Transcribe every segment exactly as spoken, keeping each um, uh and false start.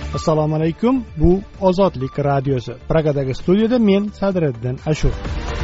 Assalomu alaykum. Bu Ozodlik radiosi. Pragadagi studiyada men Sadriddin Ashur.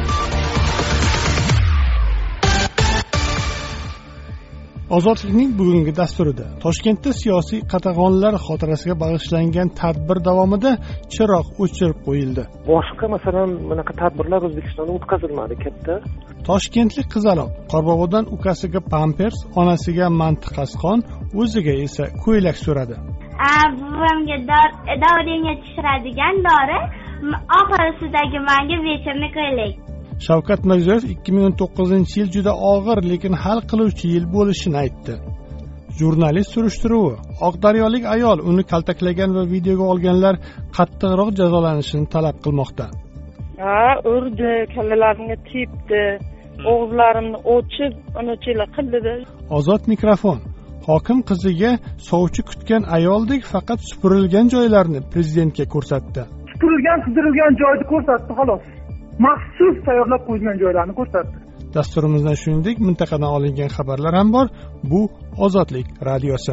Ozodlikning bugungi dasturida Toshkentda siyosiy qatag'onlar xotirasiga bag'ishlangan tadbir davomida chiroq o'chirib qo'yildi. Boshqa masalan bunaqa tadbirlar O'zbekistonda o'tkazilmadi katta. Toshkentlik qizaloq Qorbobodan ukasiga pampers, onasiga mantiqasqon, o'ziga esa ko'ylak so'radi. Buvamga doriga tushiradigan dori, oxirisidagi menga vechimni ko'ylak. Shavkat Mirziyoyev ikki ming o'n to'qqizinchi yil juda og'ir, lekin hal qiluvchi yil bo'lishini aytdi. Jurnalist surishtiruvi: Oqdaryolik ayol uni kaltaklagan va videoga olganlar qattiqroq jazolanishini talab qilmoqda. Ha, urdi, kallalarimga tepdi, og'izlarimni ochib, anachilar qildi. Ozod mikrofon. Hokim qiziga sovchi kutgan ayoldek faqat supurilgan joylarni prezidentga ko'rsatdi. Supurilgan, qidirilgan joyni ko'rsatdi, xolos. Maxsus tayyorlab qo'yilgan joylarni ko'rsatdi. Dasturimizdan shuningdek mintaqadan olingan xabarlar ham bor. Bu Ozodlik radiosi.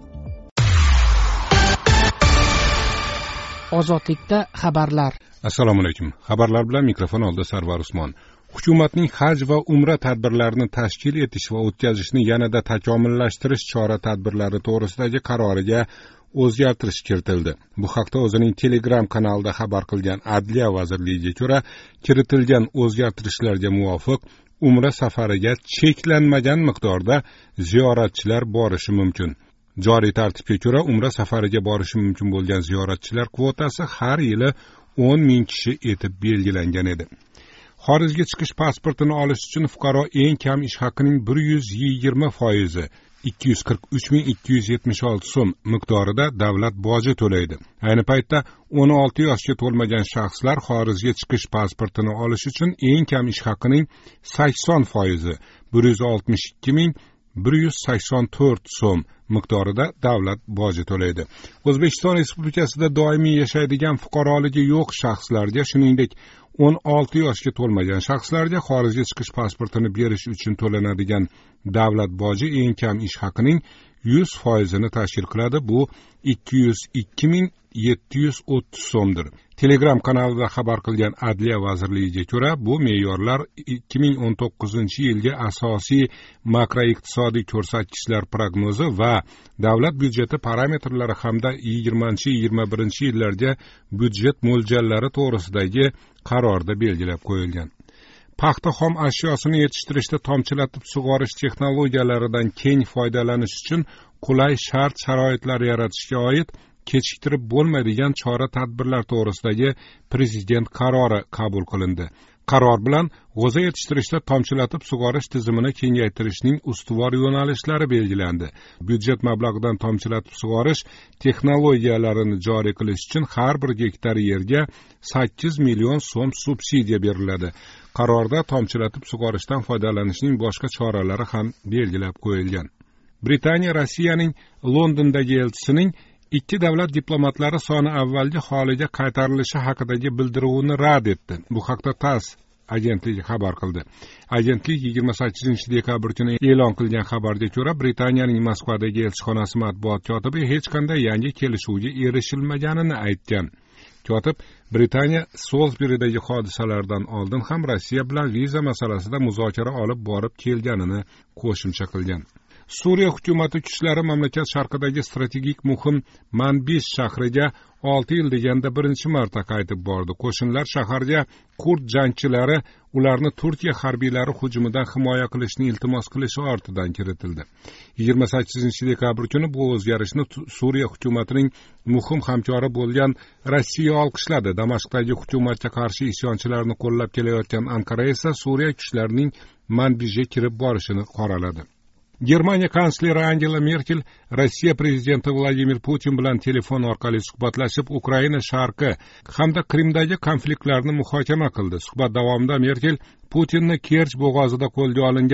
Ozodlikda xabarlar. Assalomu alaykum. Xabarlar bilan mikrofon oldida Sarvar Usmon. Hukumatning haj va umra tadbirlarini tashkil etish va o'tkazishni yanada takomillashtirish chora-tadbirlari to'g'risidagi qaroriga o'zgartirish kiritildi. Bu haqda o'zining Telegram kanalida xabar qilgan Adliya vazirligiga ko'ra, kiritilgan o'zgartirishlarga muvofiq umra safariga cheklanmagan miqdorda ziyoratchilar borishi mumkin. Joriy tartibga ko'ra, umra safariga borishi mumkin bo'lgan ziyoratchilar kvotasi har yili o'n ming kishi etib belgilangan edi. Xorijga chiqish pasportini olish uchun fuqaro eng kam ish haqining bir yuz yigirma foizi ikki yuz qirq uch ming ikki yuz yetmish olti so'm miqdorida davlat boji to'laydi. Ayni paytda o'n olti yoshga to'lmagan shaxslar xorijga chiqish pasportini olish uchun eng kam ish haqining sakson foizi bir yuz oltmish ikki ming bir yuz sakson to'rt so'm miqdorida davlat boji to'laydi. O'zbekiston Respublikasida doimiy yashaydigan fuqaroligi yo'q shaxslarga, shuningdek o'n olti yoshga to'lmagan shaxslarga xorijga chiqish pasportini berish uchun to'lanadigan davlat boji eng kam ish haqining yuz foizini tashkil qiladi. Bu ikki yuz ikki ming yetti yuz o'ttiz so'mdir. Telegram kanalida xabar qilgan Adliya vazirligiga ko'ra, bu me'yorlar ikki ming o'n to'qqizinchi yilga asosiy makroiqtisodiy ko'rsatkichlar prognozi va davlat byudjeti parametrlari hamda yigirmanchi yigirma birinchi yillarga byudjet mo'ljallari to'g'risidagi qarorda belgilab qo'yilgan. Paxta xom ashyosini yetishtirishda tomchilatib sug'orish texnologiyalaridan keng foydalanish uchun qulay shart-sharoitlar yaratishga oid kechiktirib bo'lmaydigan chora-tadbirlar to'g'risidagi prezident qarori qabul qilindi. Qaror bilan g'o'za yetishtirishda tomchilatib sug'orish tizimini kengaytirishning ustuvor yo'nalishlari belgilandi. Byudjet mablag'idan tomchilatib sug'orish texnologiyalarini joriy qilish uchun har bir gektar yerga sakkiz million so'm subsidiya beriladi. Qarorda tomchilatib sug'orishdan foydalanishning boshqa choralari ham belgilab qo'yilgan. Britaniya Rossiyaning Londondagi elchisining ikki davlat diplomatlari soni avvalgi holiga qaytarilishi haqidagi bildiruvini rad etdi. Bu haqda TASS agentligi xabar qildi. Agentlik yigirma sakkizinchi dekabr kuni e'lon qilgan xabarga ko'ra, Britaniyaning Moskvadagi elchixonasi matbuot kotibi hech qanday yangi kelishuvga erishilmaganini aytgan. Kotib Britaniya Solsberidagi hodisalardan oldin ham Rossiya bilan viza masalasida muzokara olib borib kelganini qo'shimcha qilgan. Suriya hukumati kuchlari mamlakat sharqidagi strategik muhim Manbij shahriga olti yil deganda birinchi marta qaytib bordi. Qo'shinlar shaharga kurd jangchilari ularni Turkiya harbiylari hujumidan himoya qilishni iltimos qilishi ortidan kiritildi. yigirma sakkizinchi dekabr kuni bu o'zgarishni Suriya hukumatining muhim hamkori bo'lgan Rossiya olqishladi. Damashqdagi hukumatga qarshi isyonchilarni qo'llab kelayotgan Anqara esa Suriya kuchlarining Manbijga kirib borishini qoraladi. Germaniya kansleri Angela Merkel Rossiya prezidenti Vladimir Putin bilan telefon orqali suhbatlashib, Ukraina sharqi hamda Qrimdagi konfliktlarni muhokama qildi. Suhbat davomida Merkel Putinni Kerch bo'g'ozida qo'lga olingan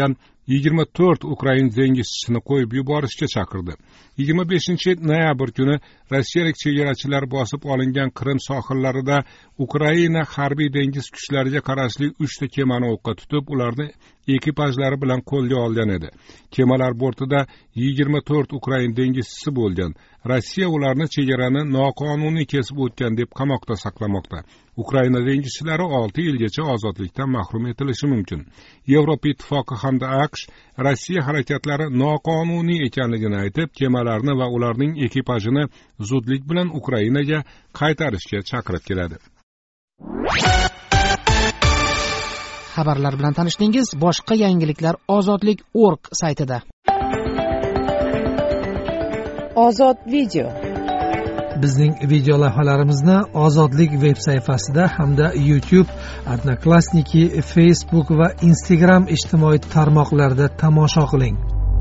yigirma to'rt ukrain dengizchisini qo'yib yuborishga chaqirdi. yigirma beshinchi noyabr kuni rossiyalik chegarachilar bosib olingan Qrim sohillarida Ukraina harbiy dengiz kuchlariga qarashli uchta kemani o'qqa tutib, ularni ekipajlari bilan qo'lga olgan edi. Kemalar bortida yigirma to'rt ukrain dengizchisi bo'lgan. Rossiya ularni chegarani noqonuniy kesib o'tgan deb qamoqda saqlamoqda. Ukraina dengizchilari olti yilgacha ozodlikdan mahrum etilishi mumkin. Yevropa Ittifoqi hamda AQSh Rossiya harakatlari noqonuniy ekanligini aytib, kemalarni va ularning ekipajini zudlik bilan Ukrainaga qaytarishga chaqirib keladi. Xabarlar bilan tanishdingiz. Boshqa yangiliklar ozodlik точка org saytida. Ozod video. Bizning video lavhalarimizni Ozodlik veb sayfasida hamda YouTube, Odnoklassniki, Facebook va Instagram ijtimoiy tarmoqlarida tomosha qiling.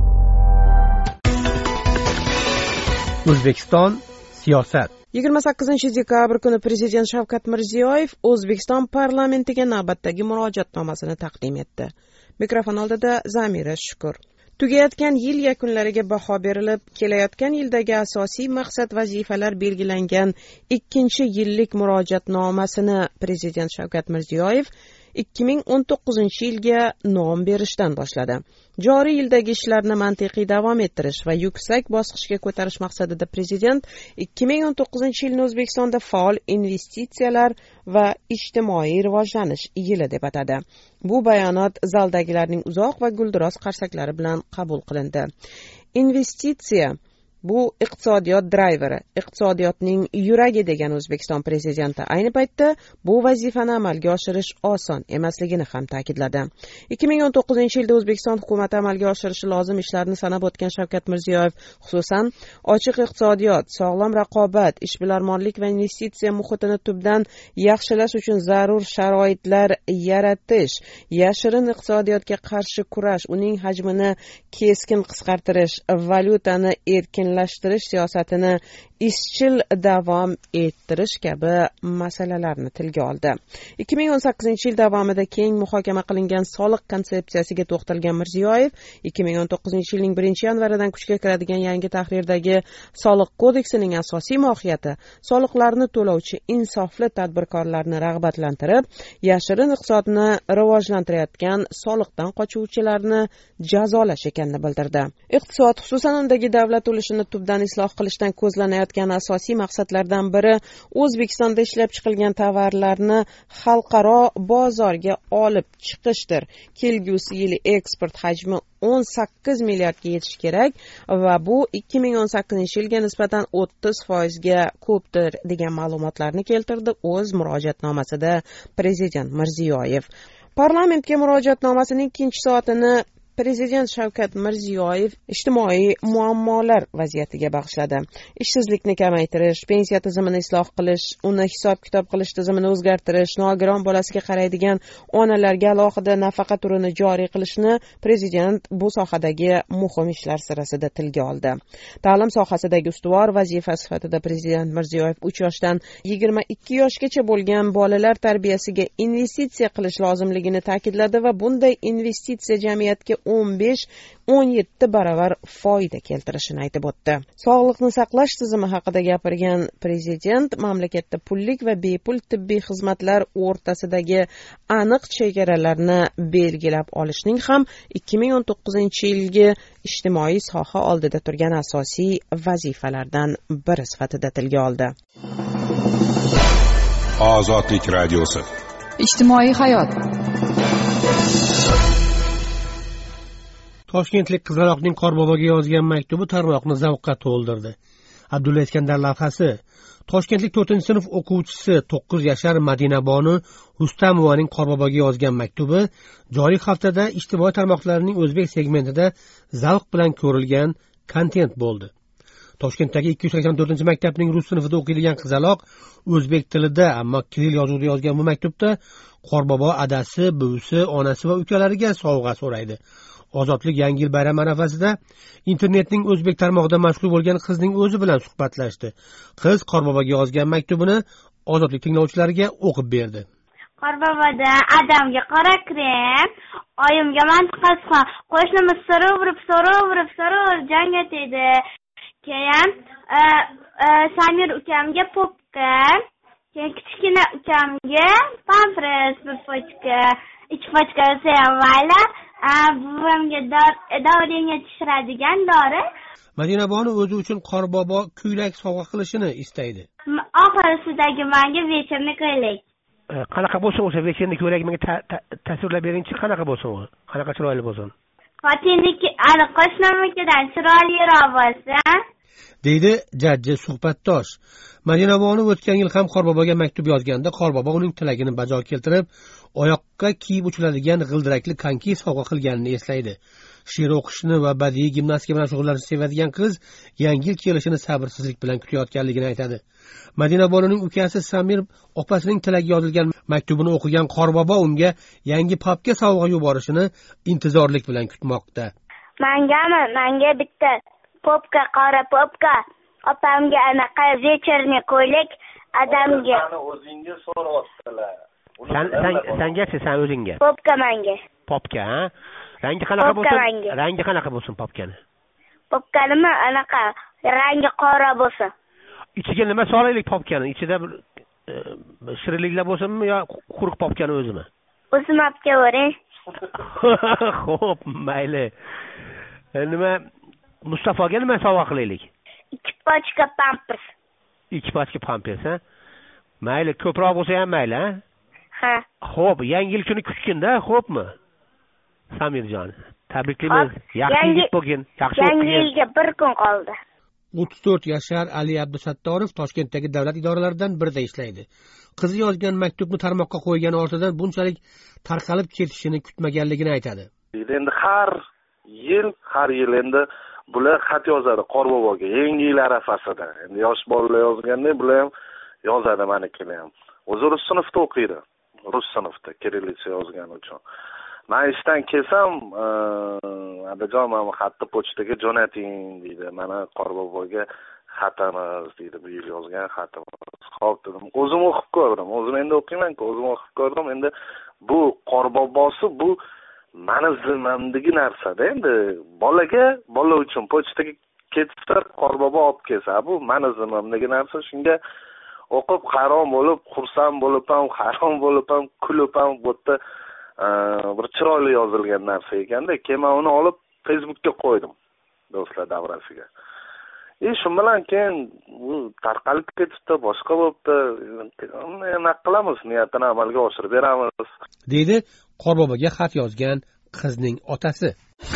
O'zbekiston siyosat. yigirma sakkizinchi dekabr kuni Prezident Shavkat Mirziyoyev O'zbekiston parlamentiga navbatdagi murojaatnomasini taqdim etdi. Mikrofon oldida Zamira Shukur. Tugayotgan yil yakunlariga baho berilib, kelayotgan yildagi asosiy maqsad vazifalar belgilangan ikkinchi yillik murojaatnomasini Prezident Shavkat Mirziyoyev ikki ming o'n to'qqizinchi yilga nom berishdan boshladi. Joriy yildagi ishlarni mantiqiy davom ettirish va yuksak bosqichga ko'tarish maqsadida Prezident ikki ming o'n to'qqizinchi yilni O'zbekistonda faol investitsiyalar va ijtimoiy rivojlanish yili deb atadi. Bu bayonot zaldagilarning uzoq va guldiroz qarsaklari bilan qabul qilindi. Investitsiya bu iqtisodiyot drayveri, iqtisodiyotning yuragi degan O'zbekiston prezidenti ayni paytda bu vazifani amalga oshirish oson emasligini ham ta'kidladi. ikki ming o'n to'qqizinchi yilda O'zbekiston hukumati amalga oshirishi lozim ishlarni sanab o'tgan Shavkat Mirziyoyev, xususan ochiq iqtisodiyot, sog'lom raqobat, ishbilarmonlik va investitsiya muhitini tubdan yaxshilash uchun zarur sharoitlar yaratish, yashirin iqtisodiyotga qarshi kurash, uning hajmini keskin qisqartirish, valyutani erkin lashtirish siyosatini izchil davom ettirish kabi masalalarni tilga oldi. ikki ming o'n sakkizinchi yil davomida keng muhokama qilingan soliq konsepsiyasiga to'xtalgan Mirziyoyev, ikki ming o'n to'qqizinchi yilning birinchi yanvaridan kuchga kiradigan yangi tahrirdagi soliq kodeksining asosiy mohiyati soliqlarni to'lovchi insofli tadbirkorlarni rag'batlantirib, yashirin iqtisodni rivojlantirayotgan soliqdan qochuvchilarni jazolash ekanini bildirdi. Iqtisod, xususan undagi davlat ulushini tubdan isloh qilishdan ko'zlanayotgan asosiy maqsadlardan biri O'zbekistonda ishlab chiqilgan tovarlarni xalqaro bozorga olib chiqishdir. Kelgusi yili eksport hajmi o'n sakkiz milliardga yetishi kerak va bu ikki ming o'n sakkizinchi yilga nisbatan o'ttiz foizga ko'pdir degan ma'lumotlarni keltirdi o'z murojaatnomasida Prezident Mirziyoyev. Parlamentga murojaatnomasining ikkinchi soatini Prezident Shavkat Mirziyoyev ijtimoiy muammolar vaziyatiga bag'ishladi. Ishsizlikni kamaytirish, pensiya tizimini isloh qilish, uni hisob-kitob qilish tizimini o'zgartirish, nogiron bolasiga qaraydigan onalarga alohida nafaqa turini joriy qilishni Prezident bu sohadagi muhim ishlar sirasida tilga oldi. Ta'lim sohasidagi ustuvor vazifa sifatida Prezident Mirziyoyev uch yoshdan yigirma ikki yoshgacha bo'lgan bolalar tarbiyasiga investitsiya qilish lozimligini ta'kidladi va bunday investitsiya jamiyatga o'n besh o'n yetti baravar foyda keltirishini aytib o'tdi. Sog'liqni saqlash tizimi haqida gapirgan Prezident mamlakatda pullik va bepul tibbiy xizmatlar o'rtasidagi aniq chegaralarni belgilab olishning ham ikki ming o'n to'qqizinchi yilgi ijtimoiy soha oldida turgan asosiy vazifalardan biri sifatida tilga oldi. Ozodlik radiosi. Ijtimoiy hayot. Toshkentlik qizaloqning Qorboboga yozgan maktubi tarmoqni zavqqa to'ldirdi. Abdulla Iskandar lavhasi. Toshkentlik to'rtinchi sinf o'quvchisi to'qqiz yashar Madinabonu Rustamovaning Qorboboga yozgan maktubi joriy haftada ijtimoiy tarmoqlarning o'zbek segmentida zavq bilan ko'rilgan kontent bo'ldi. Toshkentdagi ikki yuz sakson to'rtinchi maktabning rus sinfida o'qiydigan qizaloq o'zbek tilida, ammo kiril yozuvida yozgan bu maktubda Qorbobo adasi, buvisi, onasi va ukalariga sovg'a so'raydi. Ozodlik yangi yil bayrami arafasida internetning o'zbek tarmog'ida mashhur bo'lgan qizning o'zi bilan suhbatlashdi. Qiz Qorboboga yozgan maktubini Ozodlik tinglovchilariga o'qib berdi. Qorboboda adamga qora krem, oyimga mantiqasi, qo'shnimiz so'raverib, so'raverib, so'raverib janga tegdi. Keyin Samir ukamga popka, keyin kichkina ukamga pampers bir pochka, ikki pochka sevmaylar. Buvamga doriga tushiradigan dori. Madinabonu o'zi uchun Qorbobo ko'ylak sovg'a qilishini istaydi. Oxirisidagi menga vechirni ko'ylak. Qanaqa bo'lsin o'sha vechirni ko'ylak menga tasvirlab beringchi, qanaqa bo'lsin u? Qanaqa chiroyli bo'lsin? Fatiniki, ana qo'shnimikidan chiroyliroq bo'lsin. deydi jajji suhbatdosh. Madinabonu o'tgan yil ham Qorboboga maktub yozganda Qorbobo uning tilagini bajo keltirib, oyoqqa kiyib uchiladigan g'ildirakli konki sovg'a qilganini eslaydi. She'r o'qishni va badiiy gimnastika bilan shug'ullanishni sevadigan qiz yangi yil kelishini sabrsizlik bilan kutayotganligini aytadi. Madinabonuning ukasi Samir opasining tilagi yozilgan maktubini o'qigan Qorbobo unga yangi papka sovg'a yuborishini intizorlik bilan kutmoqda. Mangami, menga bitta popka, qora popka, opamga anaqa vechirni ko'ylak, adamga. O'zingga so'rayaptilar. Sen sen sengachi sen o'zingga. Popka menga. Popka, ha? Rangi qanaqa bo'lsin? Rangi qanaqa bo'lsin popkani? Popkanimi anaqa rangi qora bo'lsin. Ichiga nima solaylik popkani? Ichida bir shirinliklar bo'lsinmi yo quruq popkani o'zimi? O'zim olib kelavering. Xo'p, mayli. Nima Mustafoga nima sovg'a qilaylik? ikki pochka pampers. ikki pochka pampers, ha? Mayli, ko'proq bo'lsa ham mayli, ha? Ha. Xo'p, yangi yil kuni kutgin-da, xo'pmi? Samirjon, tabriklaymiz. Yaxshi yigit bo'lgin, yaxshi o'qigin. Yangi yilga bir kun qoldi. o'ttiz to'rt yashar Ali Abdusattorov Toshkentdagi davlat idoralaridan birida ishlaydi. Qizi yozgan maktubni tarmoqqa qo'ygani ortidan bunchalik tarqalib ketishini kutmaganligini aytadi. Endi har yil, har yil endi bular xat yozadi Qorboboga, yangi yil arafasida. Endi yosh bolalar yozganda bular ham yozadi manikini ham. O'zi rus sinfda o'qiydi. Rus sinfda kirillitsa yozgani uchun. Men ishdan kelsam, adajon mana xatni pochtaga jo'nating deydi. Mana Qorboboga xatamiz deydi, bu yil yozgan xatimiz. Xo'p dedim. O'zim o'qib ko'rdim. O'zim endi o'qiyman-ku, o'zim o'qib ko'rdim. Endi bu Qorbobosi bu mani zimmamdagi narsa-da. Endi bolaga, bola uchun pochtaga ketsa Qorbobo olib kelsa, bu mani zimmamdagi narsa. Shunga o'qib hayron bo'lib, xursand bo'lib ham, hayron bo'lib ham, kulib ham bu yerda bir chiroyli yozilgan narsa ekanda, keyin men uni olib Facebookga qo'ydim do'stlar davrasiga. E shu bilan keyin u tarqalib ketibdi, boshqa bo'libdi. Nima qilamiz? Niyatini amalga oshirib beramiz, deydi Qorboboga xat yozgan qizning otasi.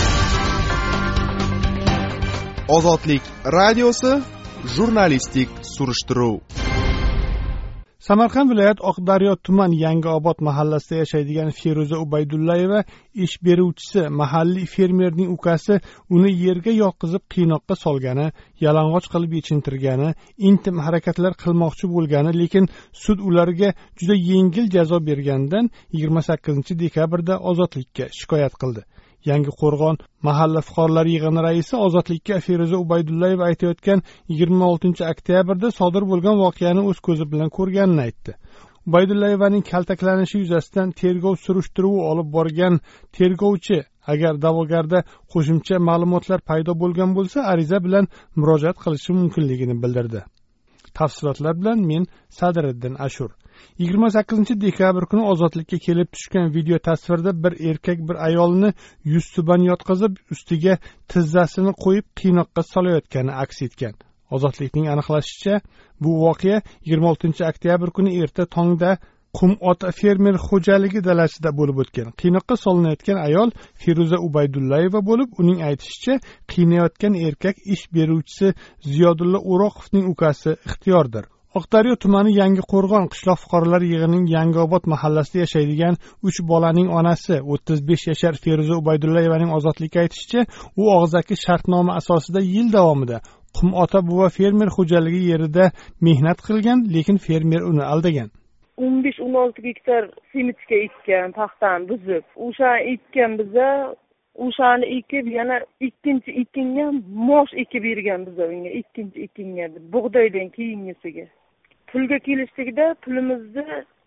Ozodlik radiosi jurnalistik surishtiruv. Samarqand viloyat Oqdaryo tuman Yangiobod mahallasida yashaydigan Feruza Ubaydullayeva ish beruvchisi mahalliy fermerning ukasi uni yerga yotqizib qiynoqqa solgani, yalang'och qilib yechintirgani, intim harakatlar qilmoqchi bo'lgani, lekin sud ularga juda yengil jazo berganidan yigirma sakkizinchi dekabrda ozodlikka shikoyat qildi. Yangi Qo'rg'on mahalla fuqarolar yig'ini raisi ozodlikka Feruza Ubaydullayeva aytayotgan yigirma oltinchi oktyabrda sodir bo'lgan voqeani o'z ko'zi bilan ko'rganini aytdi. Ubaydullayevaning kaltaklanishi yuzasidan tergov surishtiruvi olib borgan tergovchi agar da'vogarda qo'shimcha ma'lumotlar paydo bo'lgan bo'lsa, ariza bilan murojaat qilishi mumkinligini bildirdi. Tafsilotlar bilan men Sadiriddin Ashur. yigirma sakkizinchi dekabr kuni ozodlikka kelib tushgan video tasvirda bir erkak bir ayolni yuztuban yotqizib, ustiga tizzasini qo'yib qiynoqqa solayotgani aks etgan. Ozodlikning aniqlashicha, bu voqea yigirma oltinchi oktyabr kuni erta tongda Qumota fermer xo'jaligi dalasida bo'lib o'tgan. Qiynoqqa solinayotgan ayol Feruza Ubaydullayeva bo'lib, uning aytishicha, qiynayotgan erkak ish beruvchisi Ziyodulla O'roqovning ukasi Ixtiyordir. Oqdaryo tumani Yangi Qo'rg'on qishloq fuqarolar yig'inining Yangiobod mahallasida yashaydigan uch bolaning onasi o'ttiz besh yashar Feruza Ubaydullayevaning ozodlikka aytishicha, u og'zaki shartnoma asosida yil davomida Qumota buva fermer xo'jaligi yerida mehnat qilgan, lekin fermer uni aldagan. o'n besh o'n olti gektar semichka ekkan, paxtani buzib. O'sha ekkan biza, o'shani ekib yana ikkinchi ekinga mosh ekib bergan biza unga, ikkinchi ekinga bug'doydan keyingisiga. Pulga kelishlikda pulimizni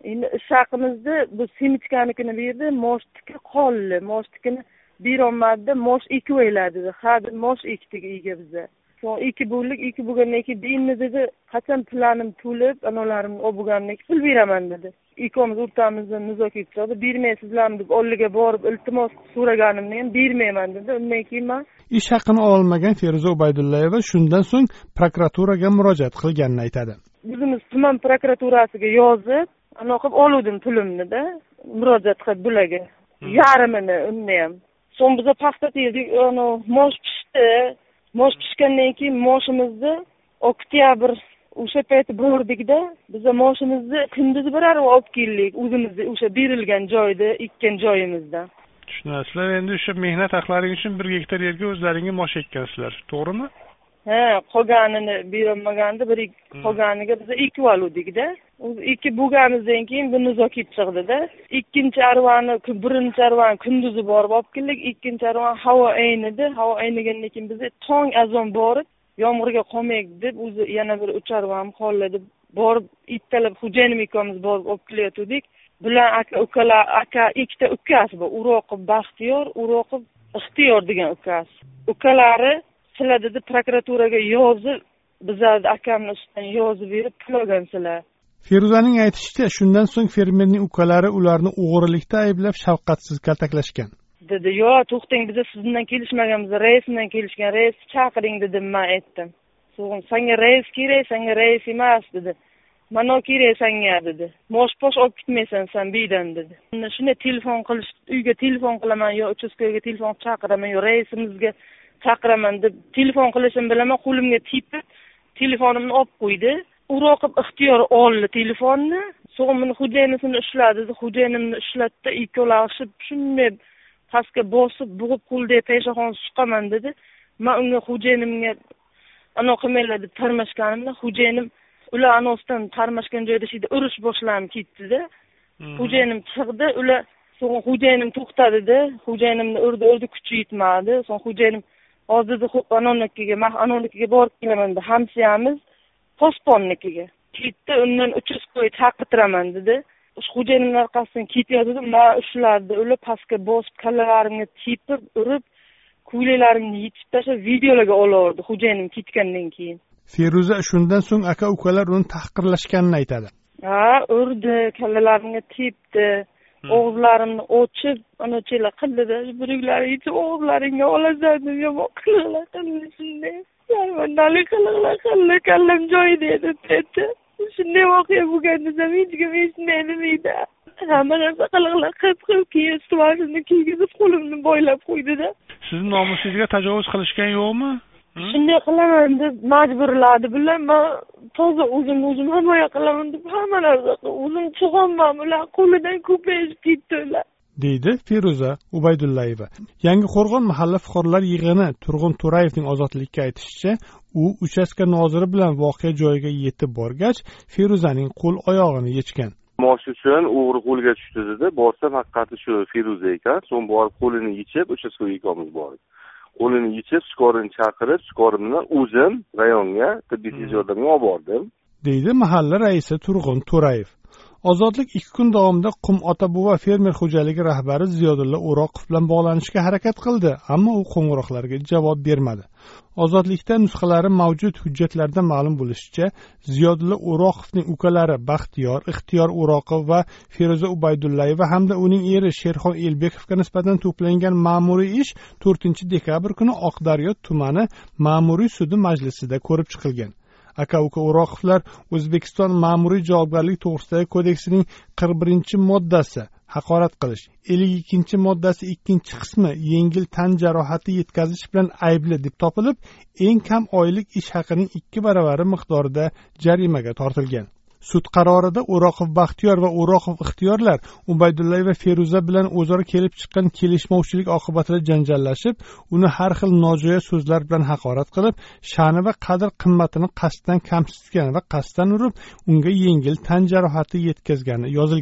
endi ish haqimizni bu semichkanikini berdi, moshtikka qoldi, moshtikini berolmadida mosh ekib o'yladi dedi. Ha, mosh ekdik uyga biza. So'ng ikki bo'ldik, ikki bo'lgandan keyin deyinmi dedi, qachon planim to'lib, anolarimni olib bo'lgandan keyin pul beraman dedi. Ikkomiz o'rtamizda nizo kelib chiqdi. Bermaysizlarmi deb oldiga borib iltimos so'raganimni ham bermayman dedi. Undan keyin men ish haqini olmagan Feruza Ubaydullayeva shundan so'ng prokuraturaga murojaat qilganini aytadi. Bizimiz tuman prokuraturasiga yozib, ana qilib oluvdim pulimni-da, murojaat qilib bularga. Yarmini undan ham. So'ng biz paxta terdik, ana mosh pishdi. Mosh pishgandan keyin moshimizni oktyabr o'sha payti bordik-da, biz moshimizni kunduzi birar olib keldik, o'zimizni o'sha berilgan joyda, ekkan joyimizda. Tushunasizlar, endi o'sha mehnat haqlaring uchun bir gektar yerga o'zlaringiz mosh ekkansizlar, to'g'rimi? Ha, qolganini berilmaganda bir qolganiga biz ekib oldik-da. Ikki bo'lganimizdan keyin bu nizo kelib chiqdi-da. Ikkinchi arvani, birinchi arvani kunduzi borib olib keldik, ikkinchi arvani havo aynidi. Havo aynigandan keyin biz tong azon borib, yomg'irga qolmaylik deb o'zi yana bir uch arvam qoldi. Borib ittalab xo'jayinim ikkomiz borib olib kelayotdik. Bular aka ukalar, aka ikkita ukasi bor. Uroqib Baxtiyor, Uroqib Ixtiyor degan ukasi. Ukalari sizlar dedi prokuraturaga yozib, bizlarni akamni ustidan yozib berib pul olgansizlar. Feruzaning aytishicha, shundan so'ng fermerning ukalari ularni o'g'rilikda ayblab shafqatsiz kaltaklashgan. Dedi, "Yo, to'xtang, biz siz bilan kelishmaganmiz, rais bilan kelishgan, rais chaqiring" dedim, men aytdim. So'ng senga rais kerak, senga rais emas dedi. "Mana kerak senga" dedi. "Mosh-posh olib ketmaysan sen biydan" dedi. Shunday telefon qilish, uyga telefon qilaman, yo uchastkaga telefon chaqiraman, yo raisimizga chaqiraman deb telefon qilishim bilaman, qo'limga tepib telefonimni olib qo'ydi. Uroqib Ixtiyor oldi telefonni. So'ng meni xo'jayinimni ushladi, xo'jayinimni ushlatdi, ikkovlashib shunday pastga bosib, bo'g'ib qo'lda peshoxon suqaman dedi. Men unga xo'jayinimga ana qilmaylar deb tarmashganimda, xo'jayinim ular anosdan tarmashgan joyda shida urush boshlanib ketdi-da. Xo'jayinim chiqdi, ular so'ng xo'jayinim to'xtadi-da, xo'jayinimni urdi, urdi, kuchi yetmadi. So'ng xo'jayinim hozirda anonikiga, men anonikiga borib kelaman dedi. Hamshiyamiz posponnikiga ketdi, undan uchastkoy chaqirtiraman dedi. Xo'jayinimning orqasidan ketayotdi, men ushlardi, ular pastga bosib, kallalarimga tepib, urib, ko'ylaklarimni yechib tashlab videolarga olardi xo'jayinim ketgandan keyin. Feruza shundan so'ng aka-ukalar uni tahqirlashganini aytadi. Ha, urdi, kallalarimga tepdi, og'izlarimni ochib, anachalar qildi-da, biriklari yechib og'izlaringga olasan deb yomon qildilar, shunday. Yarmandalik qilinglar, qildi, kallam joyida edi dedi. Shunday voqea bo'lganda hech kim eshitmay demaydi. Hamma narsa qilinglar, qilib keyin ustimni kiygizib qo'limni boylab qo'ydi-da. Sizni nomusingizga tajovuz qilishgan yo'qmi? Shunday qilaman deb majburladi. Bular men toza o'zim o'zim himoya qilaman deb hamma narsa o'zim chiqolmam, ular qo'lidan ko'payib ketdilar. deydi Feruza Ubaydullayeva. Yangiqo'rg'on mahalla fuqarolar yig'ini Turg'un To'rayevning ozodlikka aytishicha, u uchastka noziri bilan voqea joyiga yetib borgach, Feruzaning qo'l oyog'ini yechgan. Mosh uchun o'g'ri qo'lga tushdi dedi. Borsam haqiqati shu Feruza ekan. So'ng borib qo'lini yechib, uchastka ikkomiz bordik. Qo'lini yechib, shikorini chaqirib, shikorim bilan o'zim rayonga tibbiy yordamga olib bordim, deydi mahalla raisi Turg'un To'rayev. Ozodlik ikki kun davomida Qum Otabuva fermer xo'jaligi rahbari Ziyodulla O'roqov bilan bog'lanishga harakat qildi, ammo u qo'ng'iroqlarga javob bermadi. Ozodlikda nusxalari mavjud hujjatlarda ma'lum bo'lishicha, Ziyodulla O'roqovning ukalari Baxtiyor, Ixtiyor O'roqov va Feruza Ubaydullayeva hamda uning eri Sherxon Elbekovga nisbatan to'plangan ma'muriy ish to'rtinchi dekabr kuni Oqdaryo tumani ma'muriy sudi majlisida ko'rib chiqilgan. Aka-uka O'roqovlar O'zbekiston ma'muriy javobgarlik to'g'risidagi kodeksining qirq birinchi moddasi haqorat qilish, ellik ikkinchi moddasi ikkinchi qismi yengil tan jarohati yetkazish bilan aybli deb topilib, eng kam oylik ish haqining ikki baravari miqdorida jarimaga tortilgan. Sud qarorida O'roqov Baxtiyor va O'roqov Ixtiyorlar Ubaydullayev va Feruza bilan o'zaro kelib chiqqan kelishmovchilik oqibatida janjallashib, uni har xil nojo'ya so'zlar bilan haqorat qilib, sha'ni va qadr qimmatini qasddan kamsitgan va qasddan urib, unga yengil tan jarohati yetkazgani yozilgan.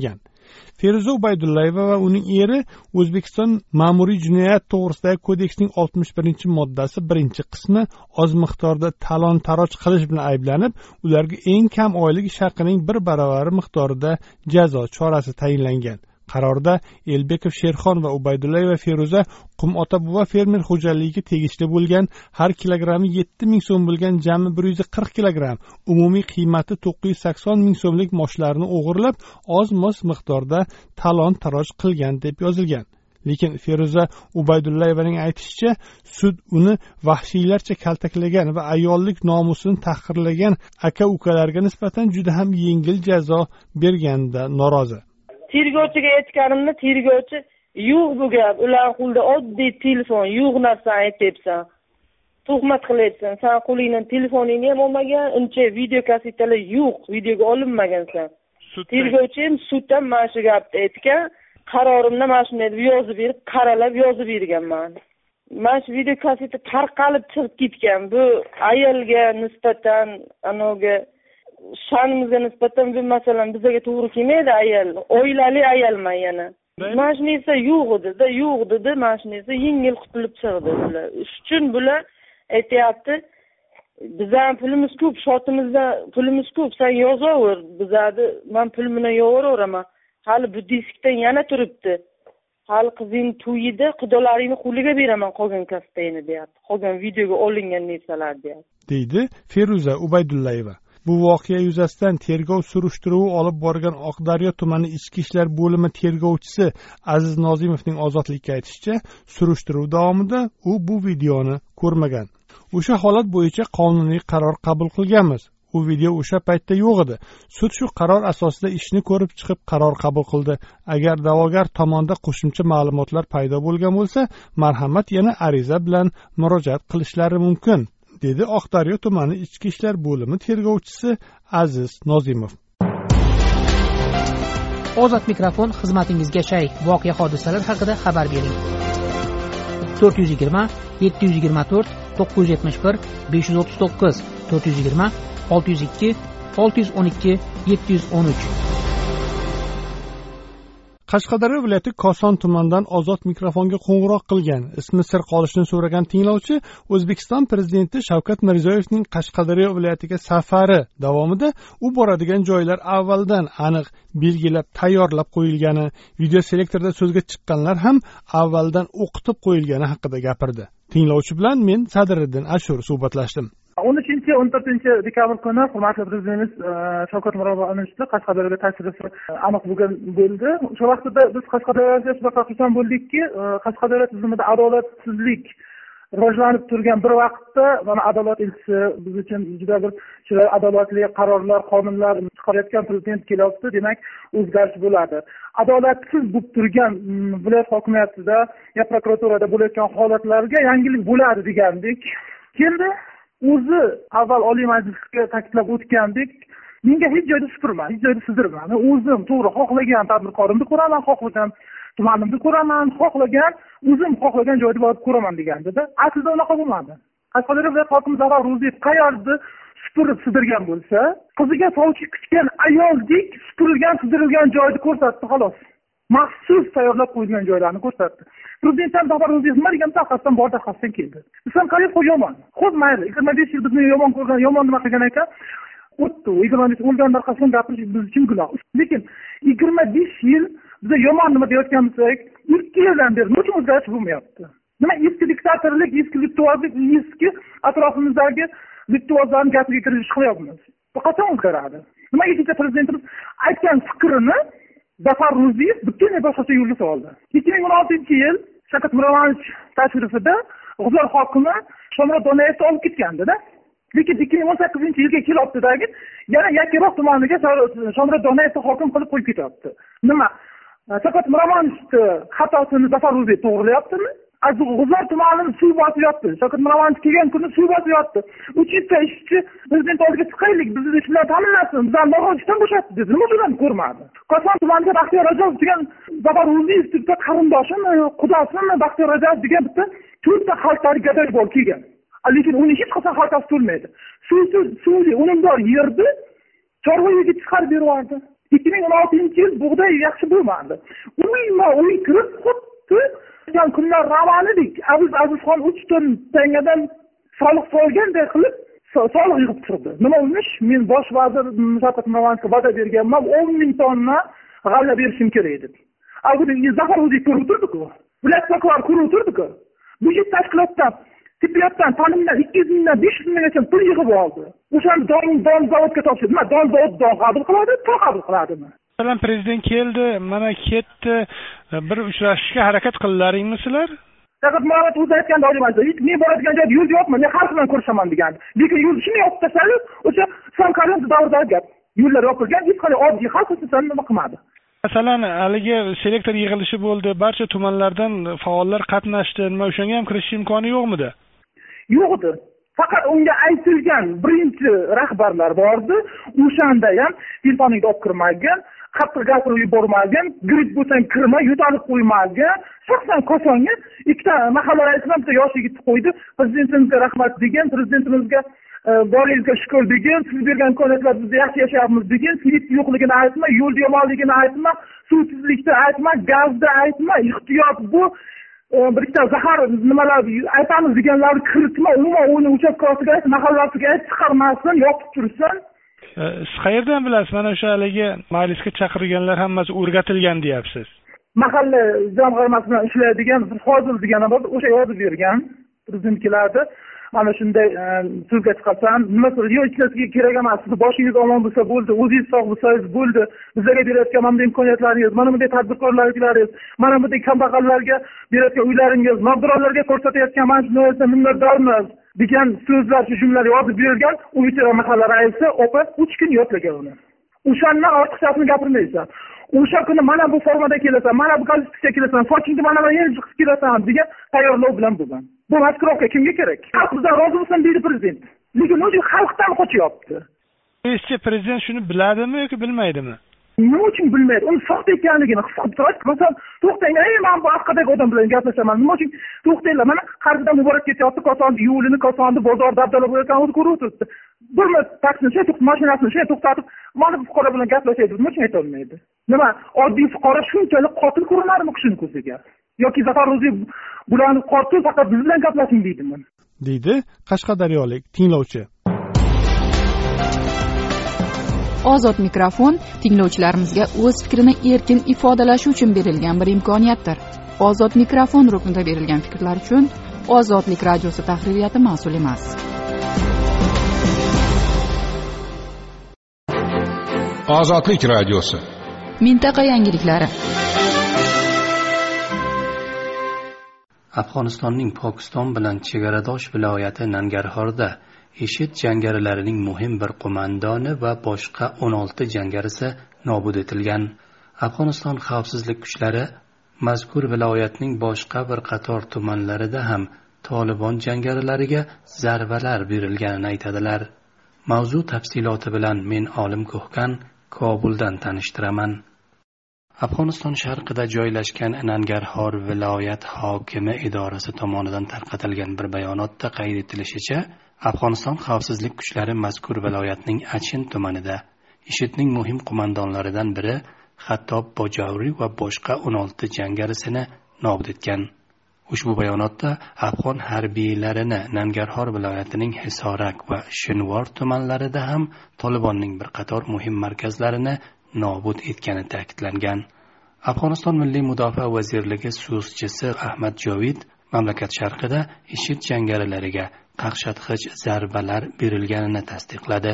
Feruza Ubaydullayeva va uning eri O'zbekiston Ma'muriy jinoyat to'g'risidagi kodeksning oltmish birinchi moddasi birinchi qismi oz miqdorda talon-taroj qilish bilan ayblanib, ularga eng kam oylik ish haqining bir baravari miqdorida jazo chorasi tayinlangan. Qarorda Elbekov Sherxon va Ubaydullayeva Feruza Qum ota buva fermer xo'jaligiga tegishli bo'lgan har kilogrammi yetti ming so'm bo'lgan jami bir yuz qirq kilogramm, umumiy qiymati to'qqiz yuz sakson ming so'mlik moshlarni o'g'irlab, oz-moz miqdorda talon-taroj qilgan deb yozilgan. Lekin Feruza Ubaydullayevaning aytishicha, sud uni vahshiylarcha kaltaklagan va ayollik nomusini tahqirlagan aka-ukalarga nisbatan juda ham yengil jazo berganda norozi. Tergovchiga aytganimda tergovchi yo'q bu gap, ular qo'lida oddiy telefon, yo'q narsa aytyapsan. Tuhmat qilyapsan. Sen qo'lingdan telefoningni ham olmagan, uncha video kassetalar yo'q, videoga olinmagansan. Tergovchi ham suddan mana shu gapni aytgan, qarorimda mana shunday deb yozib berib, qaralab yozib berganman. Mana shu video kasseta tarqalib chiqib ketgan. Bu ayolga nisbatan, anoga sha'nimizga nisbatan bu masalan bizga to'g'ri kelmaydi. Ayol, oilali ayolman yana. Mana shu narsa yo'q edi-da, yo'q dedi, mana shu narsa yengil qutulib chiqdi bular. Shuning uchun bular aytayapti, bizning pulimiz ko'p, shotimizda pulimiz ko'p, sen yozaver, bizadi, men pulim bilan yozaveraman. Hali bu diskdan yana turibdi. Hali qizing to'yida qudolaringni qo'liga beraman qolgan kassetani deyapti. Qolgan videoga olingan narsalar deyapti. Deydi Feruza Ubaydullayeva. Bu voqea yuzasidan tergov surishtiruvi olib borgan Oqdaryo tumani Ichki ishlar bo'limi tergovchisi Aziz Nozimovning ozodlikka aytishicha, surishtiruv davomida u bu videoni ko'rmagan. O'sha holat bo'yicha qonuniy qaror qabul qilganmiz. U video o'sha paytda yo'q edi. Sud shu qaror asosida ishni ko'rib chiqib qaror qabul qildi. Agar da'vogar tomonda qo'shimcha ma'lumotlar paydo bo'lgan bo'lsa, marhamat yana ariza bilan murojaat qilishlari mumkin, dedi Oqdaryo tumani Ichki ishlar bo'limi tergovchisi Aziz Nozimov. Ozod mikrofon xizmatingizga shay. Voqea hodisalar haqida xabar bering. to'rt yuz yigirma yetti yuz yigirma to'rt to'qqiz yuz yetmish bir besh yuz o'ttiz to'qqiz to'rt yuz yigirma olti yuz ikki olti yuz o'n ikki yetti yuz o'n uch. Qashqadaryo viloyati Koson tumanidan ozod mikrofonga qo'ng'iroq qilgan, ismi sir qolishini so'ragan tinglovchi O'zbekiston prezidenti Shavkat Mirziyoyevning Qashqadaryo viloyatiga safari davomida u boradigan joylar avvaldan aniq belgilab tayyorlab qo'yilgani, video selektorda so'zga chiqqanlar ham avvaldan o'qitib qo'yilgani haqida gapirdi. Tinglovchi bilan men Sadiriddin Ashur suhbatlashdim. o'n uchinchi o'n to'rtinchi dekabr kuni hurmatli prezidentimiz Shavkat Mirziyoyevning Qashqadaryoga tashrifi aniq bo'lgan bo'ldi. O'sha vaqtda biz Qashqadaryoga shunaqa xursand bo'ldikki, Qashqadaryo tizimida adolatsizlik rivojlanib turgan bir vaqtda mana adolat elchisi biz uchun juda bir adolatli qarorlar, qonunlar chiqarayotgan prezident kelyapti, demak o'zgarish bo'ladi. Adolatsiz bo'lib turgan viloyat hokimiyatida ya prokuraturada bo'layotgan holatlarga yangilik bo'ladi degandik. Kendi o'zi avval Oliy Majlisga ta'kidlab o'tgandek, menga hech joyda supurma, hech joyda sizdirma. Men o'zim to'g'ri xohlagan tadbirkorimni ko'raman, xohlagan tumanimni ko'raman, xohlagan o'zim xohlagan joyda borib ko'raman degandi-da. Aslida unaqa bo'lmadi. Qashqadaryo viloyat hokimi Zafar Ro'ziyev qayerda supurib sizdirgan bo'lsa, qiziga sovchi kutgan ayoldek supurilgan, sizdirilgan joyni ko'rsatdi xolos. Maxsus tayyorlab qo'yilgan joylarni ko'rsatdi. Prezident ham Zafar Ro'ziyev nima degan taqasdan bordi, taqasdan keldi. Sen qarab qo'yaman. Xo'p, mayli, yigirma besh yil bizni yomon ko'rgan, yomon nima qilgan ekan, o'tdi. yigirma besh o'lganlar qasam gapirish biz uchun gunoh. Lekin yigirma besh yil biz yomon nima deyotgan bo'lsak, ikki yildan beri nechun o'zgarish bo'lmayapti? Nima eski diktatorlik, eski litvozlik, eski atrofimizdagi litvozlarning gapiga kirish qilyapmiz? Bu qachon o'zgaradi? Nima ikkinchi prezidentimiz aytgan fikrini Zafar Ro'ziyev butunlay boshqacha yo'lga soldi. ikki ming o'n oltinchi yil Shavkat Mirziyoyev tashrifida G'uzor hokimi Shomurod Donayevni olib ketgandi-da. Lekin ikki ming o'n sakkizinchi yilga kelibdi-dagi yana Yakkaroq tumaniga Shomurod Donayevni hokim qilib qo'yib ketyapti. Nima? Shavkat Mirziyoyevning xatosini Zafar Ro'ziyev to'g'rilayaptimi? G'uzor tumanini suv bosib yotdi. Shavkat Mirziyoyev kelgan kuni suv bosib yotdi. uch yuzta ishchi prezident oldiga chiqaylik, bizni ishlar ta'minlansin, bizdan noxo'rishdan bo'shatdi dedi. Nima bilan ko'rmadi? Koson tumaniga Baxtiyor Rajabov degan Zafar Ro'ziyev bitta qarindoshimi, qudosimi Baxtiyor Rajabov degan bitta to'rtta xaltali gadoy bor kelgan. Lekin uni hech qachon xaltasi to'lmaydi. Suv suvli unumdor yerni chorvaga chiqarib berardi. ikki ming o'n oltinchi yil bug'doy yaxshi bo'lmadi. Uyma uy kirib xuddi kunlar romanidek Aziz Azizxon uch ton tangadan soliq solganday qilib soliq yig'ib turdi. Nima emish? Men bosh vazir Shavkat Mirziyoyevga va'da berganman, o'n ming tonna g'alla berishim kerak deb. Avvalgi Zafar o'zi ko'rib turdi-ku. Viloyat prokuror ko'rib turdi-ku. Budjet tashkilotdan, tibbiyotdan, ta'limdan ikki yuz mingdan besh yuz minggacha pul yig'ib oldi. O'shani don don zavodga topshirdi. Nima don zavod don qabul qiladi, to qabul qiladimi? Masalan, prezident keldi, mana ketdi, bir uchrashishga harakat qildilaringmi sizlar? Faqat Muhammad o'zi aytganda o'ylayman, men boradigan joyda yo'l yo'qmi, men har bilan ko'rishaman degandi. Lekin yo'lni shunday yopib tashladi, o'sha Islom Karimov davridagi gap. Yo'llar yopilgan, hech qanday oddiy xalq esa nima qilmadi. Masalan, haligi selektor yig'ilishi bo'ldi, barcha tumanlardan faollar qatnashdi. Nima o'shanga ham kirishish imkoni yo'qmidi? Yo'q edi. Faqat unga aytilgan birinchi rahbarlar bordi. O'shanda ham telefoningga olib kirmagan, qattiq gapirib yubormagan, grip bo'lsang kirma, yo'talib qo'ymagan. Shaxsan Kosonga ikkita mahalla raislar bitta yosh yigitni qo'ydi. Prezidentimizga rahmat degan, prezidentimizga boringizga shukur degan, siz bergan imkoniyatlar bizda yaxshi yashayapmiz degan, svet yo'qligini aytma, yo'l yomonligini aytma, suvsizlikni aytma, gazni aytma, ehtiyot bu bir ikkita zahar nimalar aytamiz deganlarni kiritma, umuman o'yni uchastkasiga ayt, mahallasiga ayt, chiqarmasin, yopib tursin. Siz qayerdan bilasiz? Mana o'sha haligi majlisga chaqirilganlar hammasi o'rgatilgan deyapsiz. Mahalla jamg'armasi bilan ishlaydigan Fozil degan odam o'sha yozib bergan prezidentlarni. Mana shunday so'zga chiqasan, nima so'raydi? Yo'q, ichkasiga kerak emas. Siz boshingiz omon bo'lsa bo'ldi, o'zingiz sog' bo'lsangiz bo'ldi. Bizlarga berayotgan mana bunday imkoniyatlaringiz, mana bunday tadbirkorlarlaringiz, mana bunday kambag'allarga berayotgan uylaringiz, nogironlarga ko'rsatayotgan mana shu narsa minnatdormiz degan so'zlar, shu jumlalar yozib bergan Uytira mahalla raisi opa uch kun yodlagan uni. O'shandan ortiqchasini gapirmaysan. O'sha kuni mana bu formada kelasan, mana bu galstukda kelasan, sochingni mana mana yana chiqib kelasan degan tayyorlov bilan bo'lgan. Bu maskirovka kimga kerak? Xalq bizdan rozi bo'lsin deydi prezident. Lekin o'zi xalqdan qochyapti. Sizcha prezident shuni biladimi yoki bilmaydimi? Nima uchun bilmaydi? Uni soxta ekanligini his qilib turadi. Masalan, to'xtang, ey, men bu orqadagi odam bilan gaplashaman. Nima uchun? To'xtanglar, mana qarzidan muborak ketyapti, Kosonni yo'lini, Kosonni bozor dabdala bo'layotgan o'zi ko'rib turibdi. Bir marta taksini, to'xtat mashinasini shay to'xtatib, mana bu fuqaro bilan gaplashaydi. Nima uchun aytolmaydi? Nima? Oddiy fuqaro shunchalik qotil ko'rinadimi kishining ko'ziga? Yoki Zafar Ro'ziyev bularni qotil faqat biz bilan gaplashing deydimi? Deydi Qashqadaryolik tinglovchi. Ozod mikrofon tinglovchilarimizga o'z fikrini erkin ifodalashi uchun berilgan bir imkoniyatdir. Ozod mikrofon ruknida berilgan fikrlar uchun Ozodlik radiosi tahririyati mas'ul emas. Ozodlik radiosi. Mintaqa yangiliklari. Afg'onistonning Pokiston bilan chegaradosh viloyati Nangarhorda IShID jangarilarining muhim bir qo'mondoni va boshqa o'n olti jangarisi nobud etilgan. Afg'oniston xavfsizlik kuchlari mazkur viloyatning boshqa bir qator tumanlarida ham Tolibon jangarilariga zarbalar berilganini aytadilar. Mavzu tafsiloti bilan men Olim Ko'hkan Kobuldan tanishtiraman. Afg'oniston sharqida joylashgan Nangarhor viloyat hokimi idorasi tomonidan tarqatilgan bir bayonotda qayd etilishicha, Afg'oniston xavfsizlik kuchlari mazkur viloyatning Achin tumanida IShIDning muhim qo'mondonlaridan biri Xattob Bojavri va boshqa o'n olti jangarisini nobud etgan. Ushbu bayonotda afg'on harbiylarini Nangarhor viloyatining Hisorak va Shinvor tumanlarida ham Tolibonning bir qator muhim markazlarini nobud etgani ta'kidlangan. Afg'oniston Milliy mudofaa vazirligi so'zchisi Ahmad Jovid mamlakat sharqida IShID jangarilariga qaqshatqich zarbalar berilganini tasdiqladi.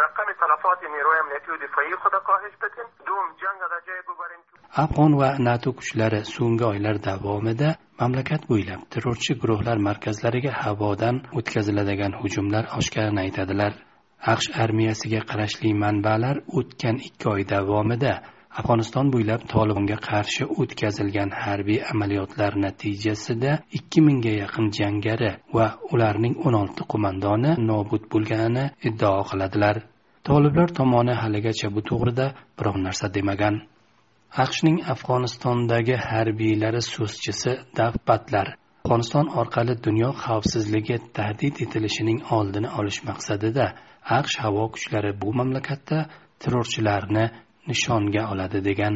Afg'on va NATO kuchlari so'nggi oylar davomida mamlakat bo'ylab terrorchi guruhlar markazlariga havodan o'tkaziladigan hujumlar oshkorini aytadilar. AQSh armiyasiga qarashli manbalar o'tgan ikki oy davomida Afg'oniston bo'ylab Tolibonga qarshi o'tkazilgan harbiy amaliyotlar natijasida ikki mingga yaqin jangari va ularning o'n olti qo'mondoni nobud bo'lganini iddao qiladilar. Toliblar tomoni haligacha bu to'g'rida biror narsa demagan. AQShning Afg'onistondagi harbiylari so'zchisi Dav Batlar Afg'oniston orqali dunyo xavfsizligi tahdid etilishining oldini olish maqsadida AQSh havo kuchlari bu mamlakatda terrorchilarni nishonga oladi degan.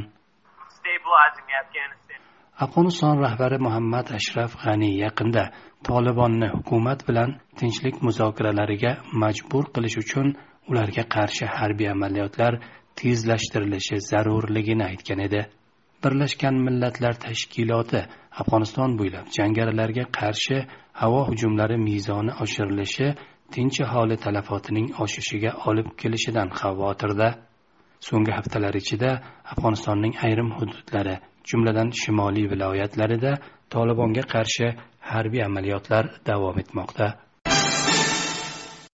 Afg'oniston rahbari Muhammad Ashraf G'ani yaqinda Tolibonni hukumat bilan tinchlik muzokaralariga majbur qilish uchun ularga qarshi harbiy amaliyotlar tezlashtirilishi zarurligini aytgan edi. Birlashgan Millatlar Tashkiloti Afg'oniston bo'ylab jangarilarga qarshi havo hujumlari mezoni oshirilishi tinch aholi talafotining oshishiga olib kelishidan xavotirda. So'nggi haftalar ichida Afg'onistonning ayrim hududlari, jumladan shimoliy viloyatlarida Tolibonga qarshi harbiy amaliyotlar davom etmoqda.